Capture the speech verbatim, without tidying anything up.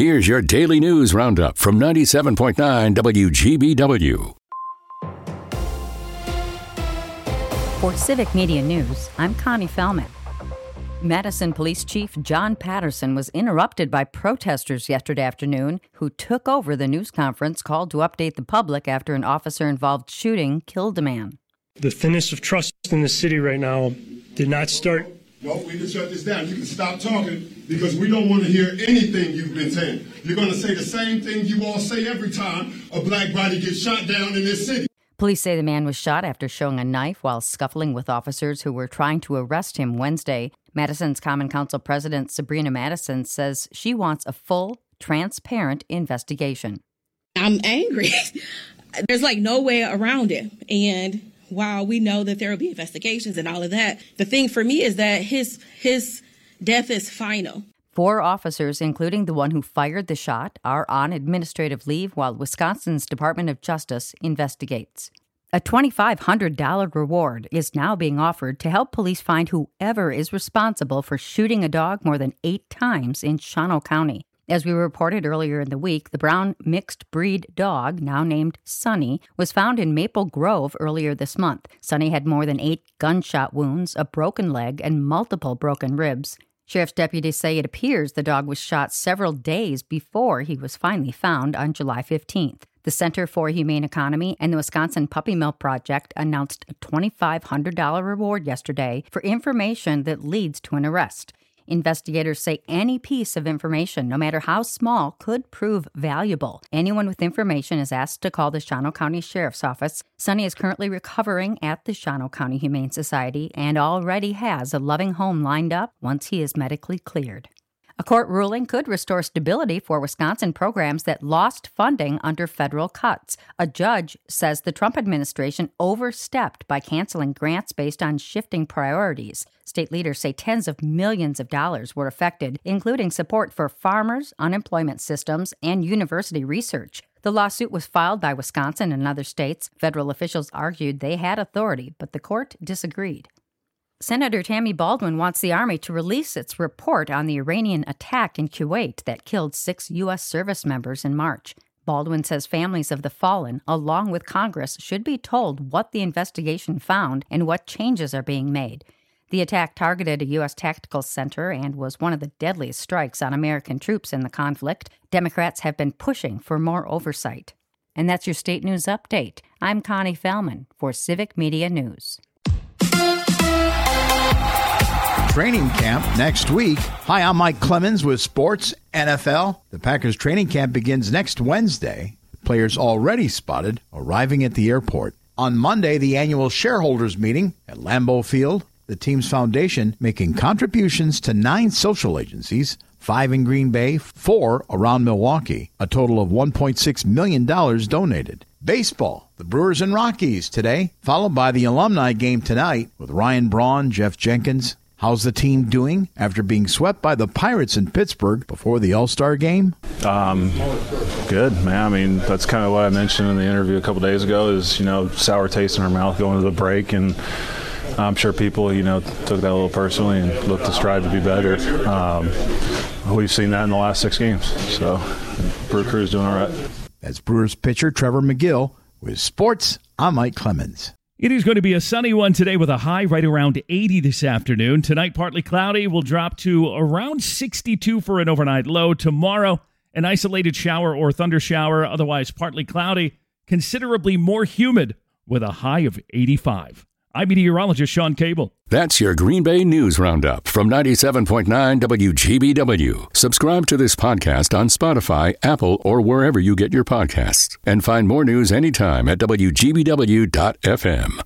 Here's your daily news roundup from ninety-seven point nine W G B W. For Civic Media News, I'm Connie Fellman. Madison Police Chief John Patterson was interrupted by protesters yesterday afternoon who took over the news conference called to update the public after an officer-involved shooting killed a man. The thinness of trust in the city right now did not start. No, we can shut this down. You can stop talking because we don't want to hear anything you've been saying. You're going to say the same thing you all say every time a black body gets shot down in this city. Police say the man was shot after showing a knife while scuffling with officers who were trying to arrest him Wednesday. Madison's Common Council President Sabrina Madison says she wants a full, transparent investigation. I'm angry. There's like no way around it. And while we know that there will be investigations and all of that, the thing for me is that his his death is final. Four officers, including the one who fired the shot, are on administrative leave while Wisconsin's Department of Justice investigates. A twenty-five hundred dollars reward is now being offered to help police find whoever is responsible for shooting a dog more than eight times in Shawano County. As we reported earlier in the week, the brown mixed breed dog, now named Sunny, was found in Maple Grove earlier this month. Sunny had more than eight gunshot wounds, a broken leg, and multiple broken ribs. Sheriff's deputies say it appears the dog was shot several days before he was finally found on July fifteenth. The Center for Humane Economy and the Wisconsin Puppy Mill Project announced a twenty-five hundred dollars reward yesterday for information that leads to an arrest. Investigators say any piece of information, no matter how small, could prove valuable. Anyone with information is asked to call the Shawano County Sheriff's Office. Sunny is currently recovering at the Shawano County Humane Society and already has a loving home lined up once he is medically cleared. A court ruling could restore stability for Wisconsin programs that lost funding under federal cuts. A judge says the Trump administration overstepped by canceling grants based on shifting priorities. State leaders say tens of millions of dollars were affected, including support for farmers, unemployment systems, and university research. The lawsuit was filed by Wisconsin and other states. Federal officials argued they had authority, but the court disagreed. Senator Tammy Baldwin wants the Army to release its report on the Iranian attack in Kuwait that killed six U S service members in March. Baldwin says families of the fallen, along with Congress, should be told what the investigation found and what changes are being made. The attack targeted a U S tactical center and was one of the deadliest strikes on American troops in the conflict. Democrats have been pushing for more oversight. And that's your state news update. I'm Connie Fellman for Civic Media News. Training camp next week. Hi, I'm Mike Clemens with Sports N F L. The Packers training camp begins next Wednesday. Players already spotted arriving at the airport. On Monday, the annual shareholders meeting at Lambeau Field. The team's foundation making contributions to nine social agencies, five in Green Bay, four around Milwaukee. A total of one point six million dollars donated. Baseball, the Brewers and Rockies today, followed by the alumni game tonight with Ryan Braun, Jeff Jenkins. How's the team doing after being swept by the Pirates in Pittsburgh before the All-Star game? Um, good, man. I mean, that's kind of what I mentioned in the interview a couple days ago is, you know, sour taste in our mouth going to the break. And I'm sure people, you know, took that a little personally and looked to strive to be better. Um, we've seen that in the last six games. So Brew Crew's doing all right. That's Brewers pitcher Trevor McGill with Sports. I'm Mike Clemens. It is going to be a sunny one today with a high right around eighty this afternoon. Tonight, partly cloudy, will drop to around sixty-two for an overnight low. Tomorrow, an isolated shower or thunder shower, otherwise partly cloudy, considerably more humid with a high of eighty-five. I'm meteorologist Sean Cable. That's your Green Bay News Roundup from ninety-seven point nine W G B W. Subscribe to this podcast on Spotify, Apple, or wherever you get your podcasts. And find more news anytime at W G B W dot F M.